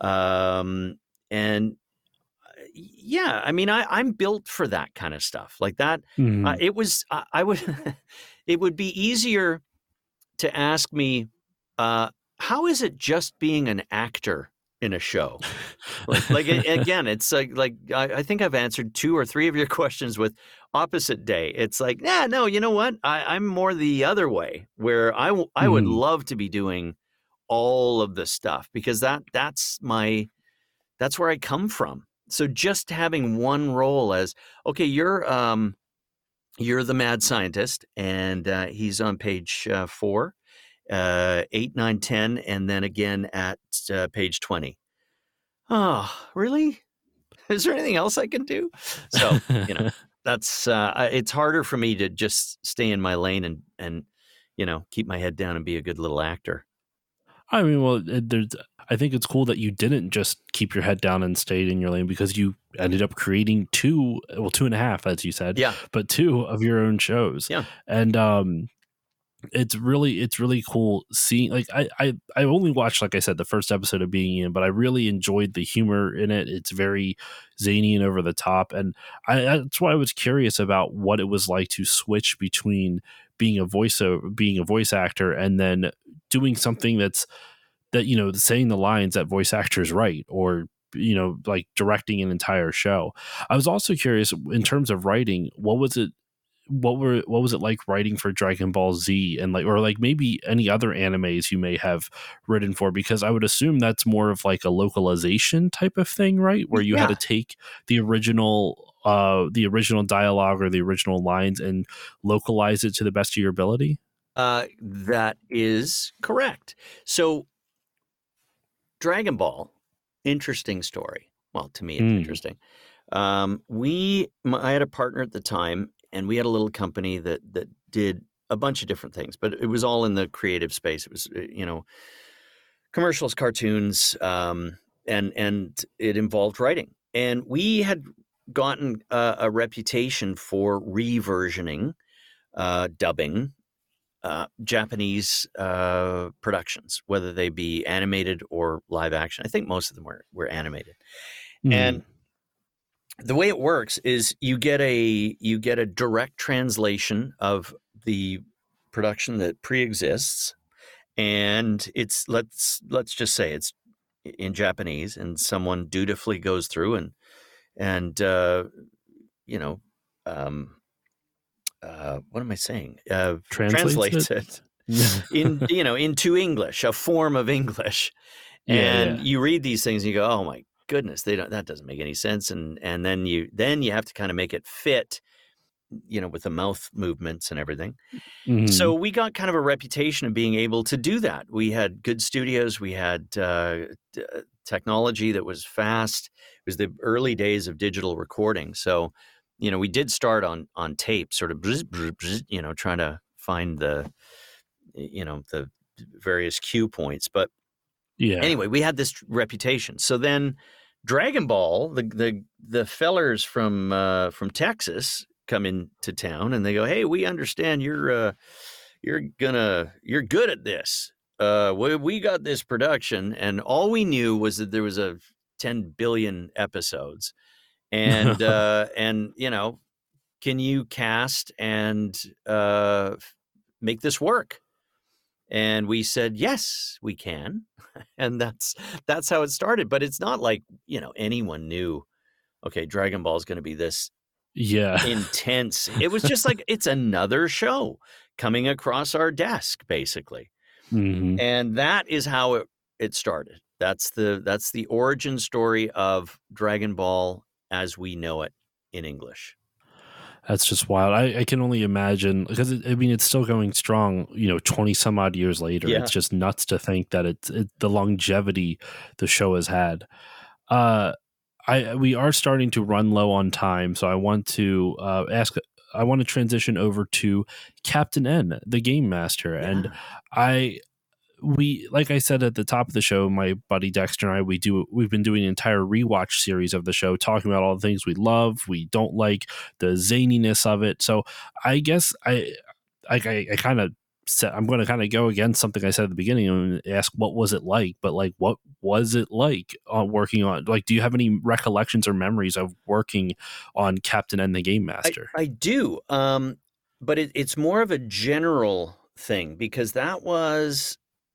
um, and yeah, I mean, I, I'm built for that kind of stuff like that. Uh, Mhm. it was I, I would it would be easier to ask me, uh, how is it just being an actor in a show? Like, like a- again, it's like, like I, I think I've answered two or three of your questions with opposite day. It's like, yeah, no, you know what? I, I'm more the other way, where I, w- I would Mhm. love to be doing all of the stuff because that that's my that's where I come from. So just having one role as okay, you're um you're the mad scientist, and uh, he's on page uh, four, uh, eight, nine, ten, and then again at uh, page twenty. Oh, really? Is there anything else I can do? So, you know, that's uh, it's harder for me to just stay in my lane and and you know keep my head down and be a good little actor. I mean, well, it, there's. I think it's cool that you didn't just keep your head down and stayed in your lane because you ended up creating two, well, two and a half, as you said, Yeah, but two of your own shows, yeah, and um, it's really it's really cool seeing. Like I I I only watched, like I said, the first episode of Being In, but I really enjoyed the humor in it. It's very zany and over the top, and I that's why I was curious about what it was like to switch between being a voice being a voice actor and then doing something that's that you know saying the lines that voice actors write, or you know like directing an entire show. I was also curious in terms of writing, what was it what were what was it like writing for Dragon Ball Z, and like or like maybe any other animes you may have written for, because I would assume that's more of like a localization type of thing, right, where you had yeah. to take the original uh the original dialogue or the original lines and localize it to the best of your ability. Uh, that is correct. So Dragon Ball, interesting story. Well, to me, it's Mm. interesting. Um, we, my, I had a partner at the time, and we had a little company that that did a bunch of different things, but it was all in the creative space. It was, uh, you know, commercials, cartoons, um, and and it involved writing. And we had gotten a, a reputation for reversioning, uh, dubbing uh, Japanese uh, productions, whether they be animated or live action. I think most of them were were animated. Mm. And the way it works is you get a you get a direct translation of the production that pre-exists, and it's let's let's just say it's in Japanese, and someone dutifully goes through and and uh, you know um, uh, what am I saying? Uh, Translates it. translates it in you know into English, a form of English, Yeah, and yeah. you read these things and you go, oh my goodness, they don't that doesn't make any sense, and and then you then you have to kind of make it fit, you know, with the mouth movements and everything. So Mhm. we got kind of a reputation of being able to do that. We had good studios. We had uh, t- uh, technology that was fast. It was the early days of digital recording. So, you know, we did start on on tape, sort of, bzz, bzz, bzz, you know, trying to find the, you know, the various cue points. But Yeah. anyway, we had this reputation. So then, Dragon Ball, the the the fellers from uh, from Texas come into town, and they go, "Hey, we understand you're uh, you're gonna you're good at this. Uh, we we got this production, and all we knew was that there was a ten billion episodes, and uh, and you know, can you cast and uh, make this work?" And we said, yes, we can. And that's that's how it started. But it's not like, you know, anyone knew, okay, Dragon Ball is going to be this Yeah. intense. It was just like, it's another show coming across our desk, basically. Mhm. And that is how it, it started. That's the that's the origin story of Dragon Ball as we know it in English. That's just wild. I, I can only imagine because it, I mean it's still going strong. You know, twenty some odd years later, Yeah. it's just nuts to think that it's it, the longevity the show has had. Uh, I we are starting to run low on time, so I want to uh, ask. I want to transition over to Captain N, the Game Master, and Yeah. I we like I said at the top of the show, my buddy Dexter and I we do we've been doing an entire rewatch series of the show, talking about all the things we love, we don't like, the zaniness of it. So I guess I I, I, I kind of said I'm going to kind of go against something I said at the beginning and ask what was it like, but like what was it like on working on, like, do you have any recollections or memories of working on Captain N the Game I, Master? I do. Um, but it, it's more of a general thing because that was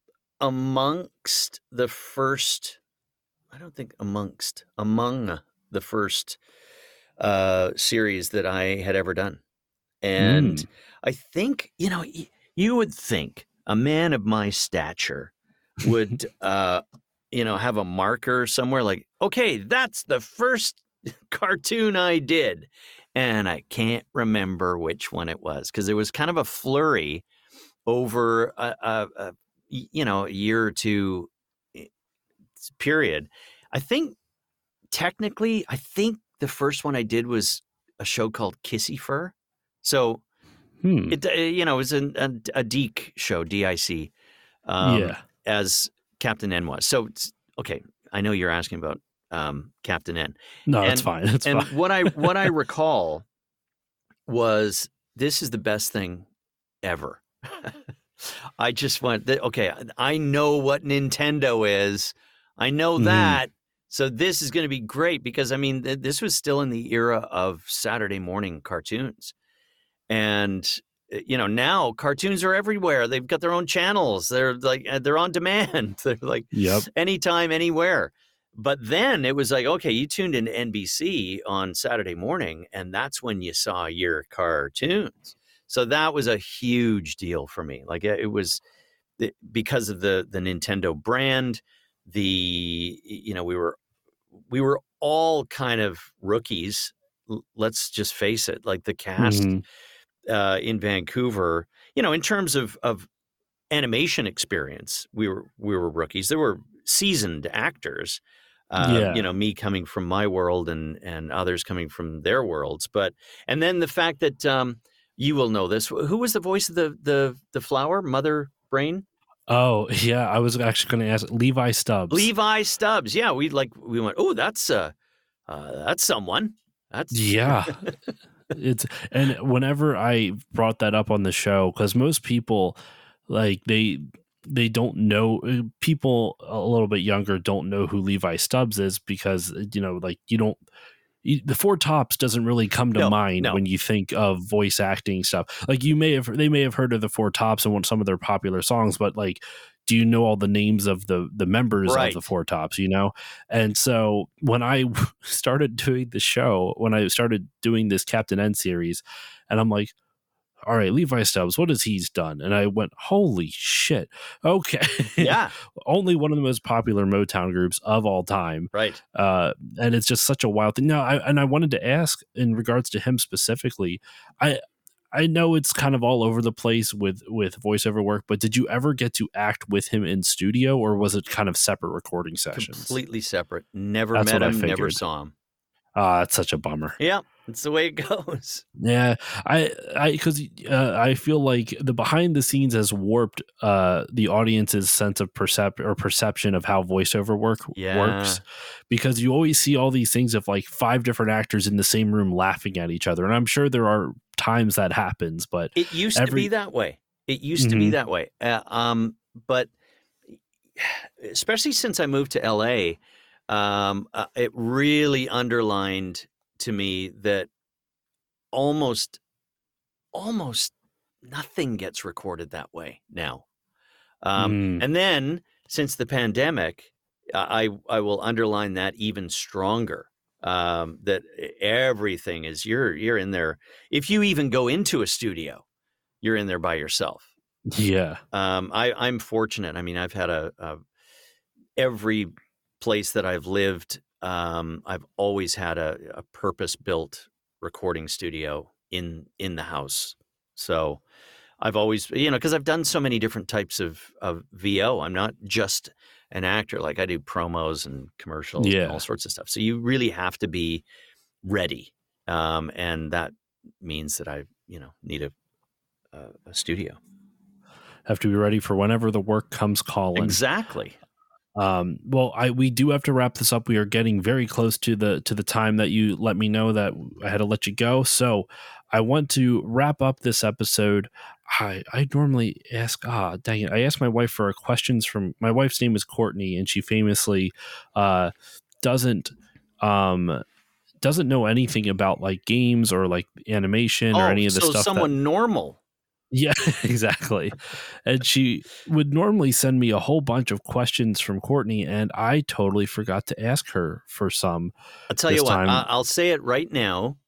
amongst the first, I don't think amongst, among the first uh, series that I had ever done. And Mm. I think, you know, y- you would think a man of my stature would, uh, you know, have a marker somewhere like, okay, that's the first cartoon I did. And I can't remember which one it was because there was kind of a flurry over a, a, a y- you know, a year or two eh, period. I think technically, I think the first one I did was a show called Kissy Fur. So Hmm. it, uh, you know, it was an, a, a Deke show, D I C, um, Yeah. as Captain N was. So, it's, okay, I know you're asking about um, Captain N, No, it's and fine. It's fine. and what I what I recall was this is the best thing ever. I just went, okay, I know what Nintendo is. I know Mhm. that. So this is going to be great because, I mean, th- this was still in the era of Saturday morning cartoons. And, uh, you know, now cartoons are everywhere. They've got their own channels. They're like, uh, they're on demand. They're like Yep. anytime, anywhere. But then it was like, okay, you tuned into N B C on Saturday morning, and that's when you saw your cartoons. So that was a huge deal for me. Like it was because of the the Nintendo brand. The you know we were we were all kind of rookies. Let's just face it. Like the cast Mhm. uh, in Vancouver, you know, in terms of of animation experience, we were we were rookies. There were seasoned actors, Uh, you Yeah. know, me coming from my world and and others coming from their worlds. But and then the fact that um, you will know this. Who was the voice of the the the flower? Mother Brain? Oh, yeah. I was actually going to ask Levi Stubbs. Levi Stubbs. Yeah, we like we went, oh, that's uh, uh that's someone. That's Yeah. It's and whenever I brought that up on the show, because most people like they they don't know uh, people a little bit younger don't know who Levi Stubbs is because you know like you don't you, the Four Tops doesn't really come to no, mind no. when you think of voice acting stuff. Like you may have they may have heard of the Four Tops and want some of their popular songs, but like do you know all the names of the the members of the Right. Four Tops, you know? And so when I started doing the show, when I started doing this Captain N series, and I'm like, all right, Levi Stubbs, what has he's done? And I went, holy shit. Okay. Yeah. Only one of the most popular Motown groups of all time. Right. Uh, and it's just such a wild thing. Now, I, and I wanted to ask in regards to him specifically, I, I know it's kind of all over the place with, with voiceover work, but did you ever get to act with him in studio or was it kind of separate recording sessions? Completely separate. Never That's met what I him, never figured. saw him. Ah, it's such a bummer. Yeah, it's the way it goes. Yeah, I, I, because uh, I feel like the behind the scenes has warped uh, the audience's sense of percep or perception of how voiceover work Yeah. works, because you always see all these things of like five different actors in the same room laughing at each other, and I'm sure there are times that happens, but It used every, to be that way. It used to be Mhm. that way. Uh, um, but especially since I moved to L A, um, uh, it really underlined to me that almost, almost nothing gets recorded that way now. Um, Mm. And then since the pandemic, I I will underline that even stronger. Um, that everything is you're you're in there. If you even go into a studio, you're in there by yourself. Yeah. Um, I I'm fortunate. I mean, I've had a, a every place that I've lived. Um, I've always had a, a purpose-built recording studio in in the house. So I've always, you know, because I've done so many different types of of V O. I'm not just an actor. Like I do promos and commercials and Yeah. all sorts of stuff. So you really have to be ready, um, and that means that I, you know, need a a, a studio. Have to be ready for whenever the work comes calling. Exactly. Um, well, I we do have to wrap this up. We are getting very close to the to the time that you let me know that I had to let you go. So I want to wrap up this episode. I I normally ask ah dang it. I asked my wife for questions from my wife's name is Courtney, and she famously uh, doesn't um doesn't know anything about like games or like animation or Oh, any of the so stuff someone that normal. yeah, exactly. And she would normally send me a whole bunch of questions from Courtney, and I totally forgot to ask her for some I'll tell this you what. time. I, I'll say it right now.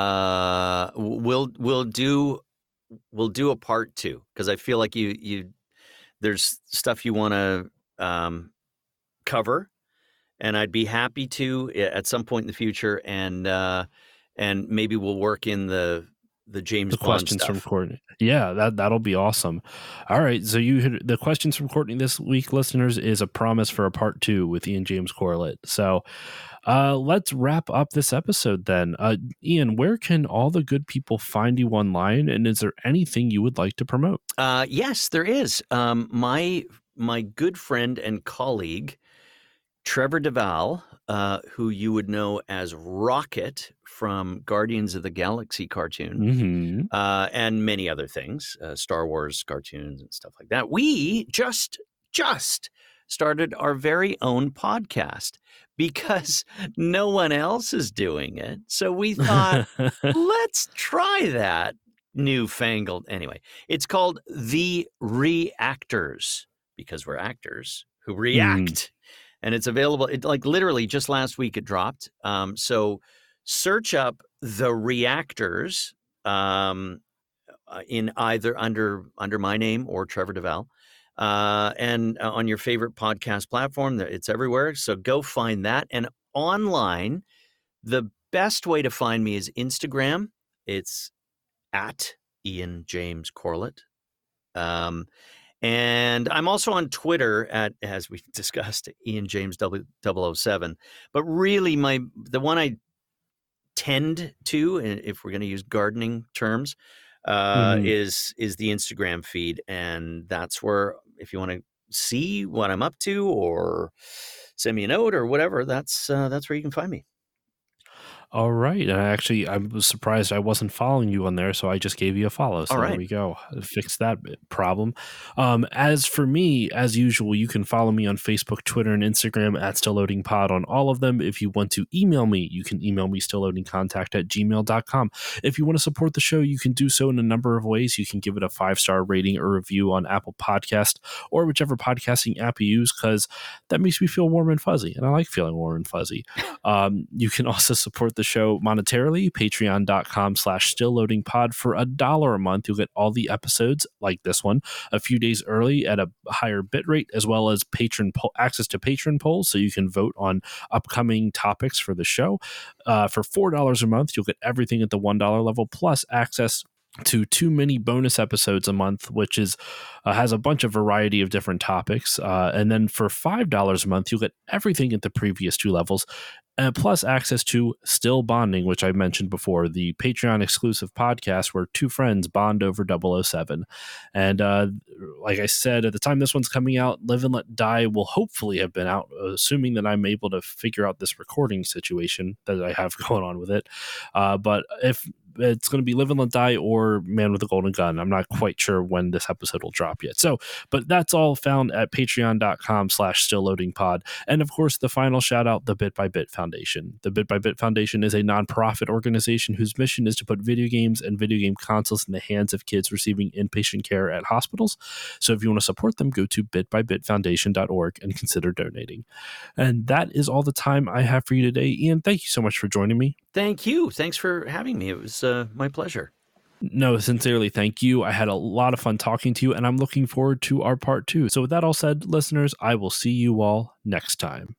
Uh, we'll we'll do we'll do a part two because I feel like you you there's stuff you want to um, cover, and I'd be happy to at some point in the future, and uh, and maybe we'll work in the the James The Bond questions stuff. from Courtney. Yeah, that that'll be awesome. All right, so you hit, the questions from Courtney this week, listeners, is a promise for a part two with Ian James Corlett. So uh, let's wrap up this episode then. Uh, Ian, where can all the good people find you online, and is there anything you would like to promote? Uh, yes, there is. Um, my my good friend and colleague Trevor Duvall, uh, who you would know as Rocket from Guardians of the Galaxy cartoon, Mm-hmm. uh, and many other things, uh, Star Wars cartoons and stuff like that. We just just started our very own podcast because no one else is doing it. So we thought, let's try that newfangled. Anyway, it's called The Reactors because we're actors who react. Mm. And it's available. It like literally just last week it dropped. Um, so search up The Reactors um, uh, in either under under my name or Trevor Duvall, uh, and uh, on your favorite podcast platform. It's everywhere. So go find that. And online, the best way to find me is Instagram. It's at Ian James Corlett. Um, And I'm also on Twitter at, as we discussed, Ian James double oh seven. But really, my the one I tend to, if we're going to use gardening terms, uh, Mhm. is is the Instagram feed, and that's where, if you want to see what I'm up to or send me a note or whatever, that's uh, that's where you can find me. All right. And I actually, I was surprised I wasn't following you on there, so I just gave you a follow. So All there right. we go. Fix that bit- problem. Um, as for me, as usual, you can follow me on Facebook, Twitter, and Instagram at Still Loading Pod on all of them. If you want to email me, you can email me stillloadingcontact at gmail dot com. If you want to support the show, you can do so in a number of ways. You can give it a five-star rating or review on Apple Podcast or whichever podcasting app you use, because that makes me feel warm and fuzzy, and I like feeling warm and fuzzy. Um, you can also support the show monetarily, patreon.com slash still loading pod. For a dollar a month, you'll get all the episodes like this one a few days early at a higher bit rate, as well as patron po- access to patron polls, so you can vote on upcoming topics for the show. Uh, for four dollars a month, you'll get everything at the one dollar level, plus access to two mini bonus episodes a month, which is uh, has a bunch of variety of different topics. Uh, and then for five dollars a month, you'll get everything at the previous two levels, uh, plus access to Still Bonding, which I mentioned before, the Patreon exclusive podcast where two friends bond over double oh seven. And uh, like I said, at the time this one's coming out, Live and Let Die will hopefully have been out, assuming that I'm able to figure out this recording situation that I have going on with it. Uh, but if it's going to be Live and Let Die or Man with a Golden Gun. I'm not quite sure when this episode will drop yet. So, but that's all found at patreon.com slash still loading pod. And of course, the final shout out, the Bit by Bit Foundation. The Bit by Bit Foundation is a nonprofit organization whose mission is to put video games and video game consoles in the hands of kids receiving inpatient care at hospitals. So if you want to support them, go to bit by bit foundation dot org and consider donating. And that is all the time I have for you today. Ian, thank you so much for joining me. Thank you. Thanks for having me. It was uh, my pleasure. No, sincerely, thank you. I had a lot of fun talking to you, and I'm looking forward to our part two. So with that all said, listeners, I will see you all next time.